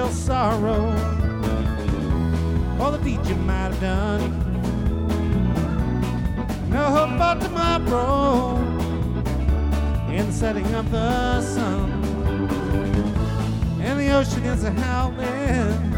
feel sorrow for the deed you might have done. No hope for tomorrow in the setting of the sun. And the ocean is a howling